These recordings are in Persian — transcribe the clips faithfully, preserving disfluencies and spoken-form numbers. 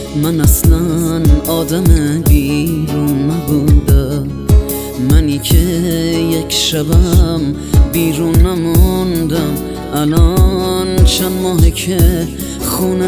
من اصلا آدم بیرون نبودم، منی که یک شبم بیرون نموندم. الان چند ماهه که خونه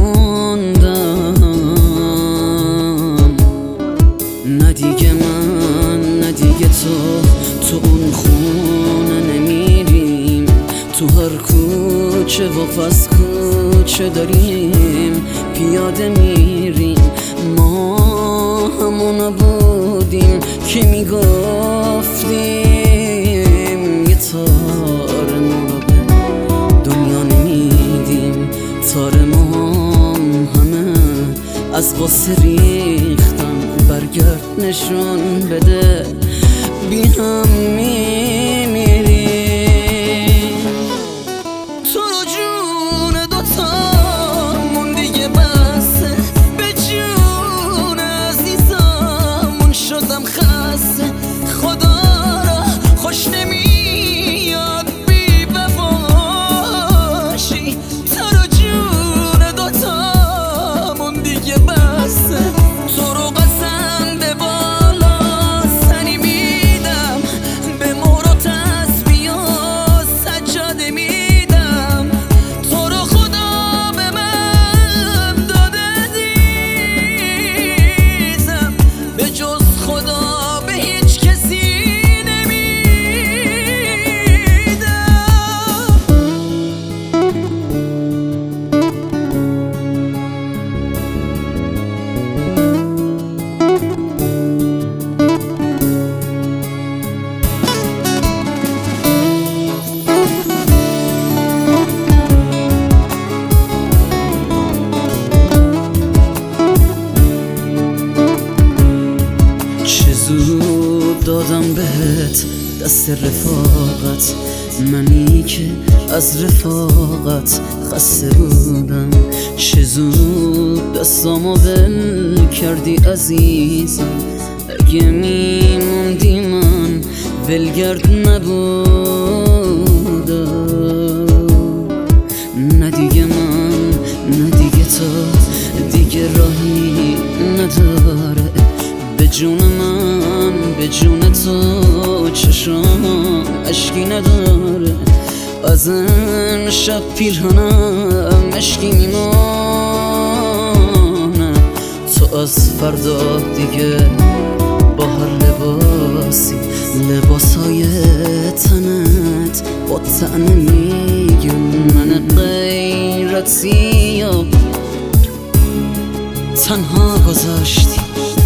نموندم. نه دیگه من نه دیگه تو تو اون خونه نمیریم، تو هر کوچه و پس کوچه داریم پیاده میریم. ما همونا بودیم که میگفتیم یه تار ما به دنیا نمیدیم. تار ما همه از غصه ریختن، برگرد نشون بده بی هم میمیریم. تو رو جون دوتامون دیگه بسه، به جون عزیزمون شدم خسته. خدا را خوش نمیاد بی وفاشی. تو رو جون دوتامون دیگه بسه، تو رو قسم به بالا سنی میدم، به مهر و تسبیح و سجاده میدم. تو رو خدا به من داده عزیزم، به جز خدا به هیچ کسی زود دادم بهت دست رفاقت، منی که از رفاقت خسته بودم. چه زود دستامو ول کردی عزیزم، اگه میموندی من ولگرد نبودم. نه دیگه من نه دیگه تو دیگه راهی نداره، به جون من به جون تو چشام اشکی نداره. از این شب پیرهنم اشکی میمانه. تو از فردا دیگه با هر لباسی، لباسای تنت با تنه میگم من غیرتی تنها گذاشتی.